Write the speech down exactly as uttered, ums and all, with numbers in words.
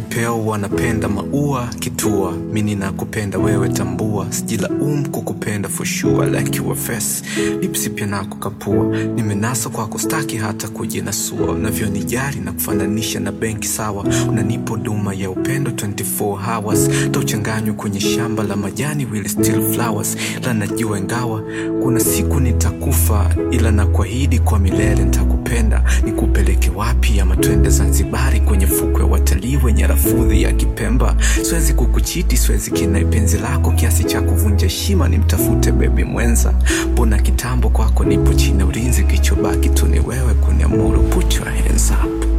Vipepeo wanapenda maua kitua, mimi nakupenda wewe tambua. Sijilaumu kukupenda for sure, like your face, lips pia nakukapua. Nimenasa kwako staki hata kujinasua. Unavyonijali na kufananisha na benki sawa. Unanipo duma ya upendo twenty-four hours. Tauchanganywa kwenye shamba la majani will still flowers. La najua ingawa kuna siku nitakufa, ila nakuahidi kwa milele nitakupenda. Nikupeleke wapi ama twende Zanzibari kwenye fukwe watalii wenye rafudhi ya Kipemba. Siwezi kukuchiti, siwezi kinai penzi lako kiasi cha kuvunja heshima nimtafute baby mwenza. Mbona kitambo kwako nipo chini ulinzi, kichobaki tu ni wewe kuniamuru. Put your hands up.